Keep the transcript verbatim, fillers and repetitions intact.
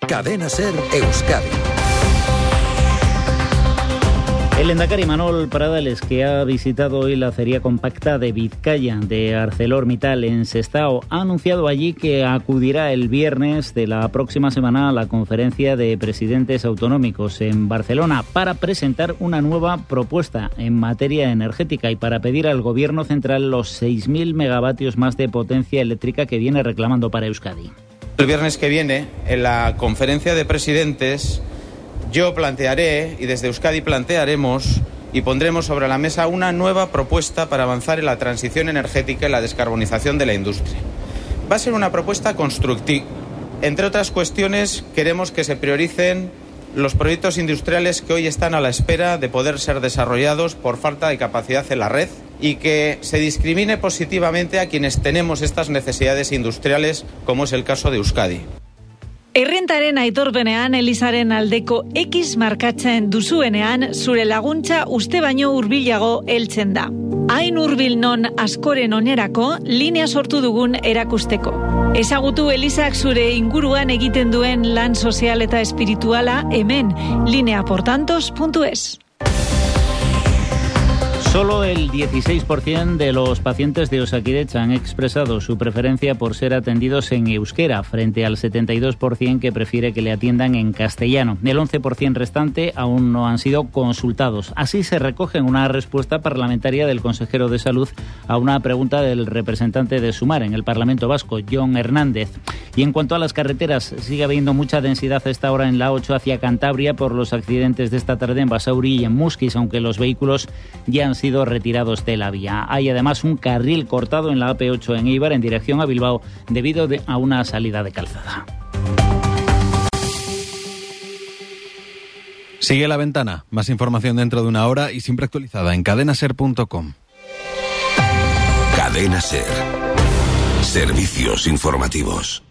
Cadena Ser Euskadi. El lehendakari Imanol Pradales, que ha visitado hoy la Feria Compacta de Vizcaya de ArcelorMittal en Sestao, ha anunciado allí que acudirá el viernes de la próxima semana a la conferencia de presidentes autonómicos en Barcelona para presentar una nueva propuesta en materia energética y para pedir al Gobierno central los seis mil megavatios más de potencia eléctrica que viene reclamando para Euskadi. El viernes que viene, en la conferencia de presidentes, yo plantearé, y desde Euskadi plantearemos y pondremos sobre la mesa una nueva propuesta para avanzar en la transición energética y la descarbonización de la industria. Va a ser una propuesta constructiva. Entre otras cuestiones, queremos que se prioricen los proyectos industriales que hoy están a la espera de poder ser desarrollados por falta de capacidad en la red y que se discrimine positivamente a quienes tenemos estas necesidades industriales, como es el caso de Euskadi. Errentaren aitorpenean Elizaren aldeko X markatzen duzuenean zure laguntza uste baino hurbilago heltzen da. Hain hurbil non askoren onerako linea sortu dugun erakusteko. Ezagutu Elizak zure inguruan egiten duen lan sozial eta espirituala hemen lineaportantos punto es. Solo el dieciséis por ciento de los pacientes de Osakidetza han expresado su preferencia por ser atendidos en euskera, frente al setenta y dos por ciento que prefiere que le atiendan en castellano. El once por ciento restante aún no han sido consultados. Así se recoge en una respuesta parlamentaria del consejero de Salud a una pregunta del representante de Sumar en el Parlamento Vasco, Jon Hernández. Y en cuanto a las carreteras, sigue habiendo mucha densidad a esta hora en la ocho hacia Cantabria por los accidentes de esta tarde en Basauri y en Muskiz, aunque los vehículos ya han sido retirados de la vía. Hay además un carril cortado en la A P ocho en Eibar en dirección a Bilbao debido a una salida de calzada. Sigue La Ventana. Más información dentro de una hora y siempre actualizada en cadenaser punto com. Cadena Ser. Servicios informativos.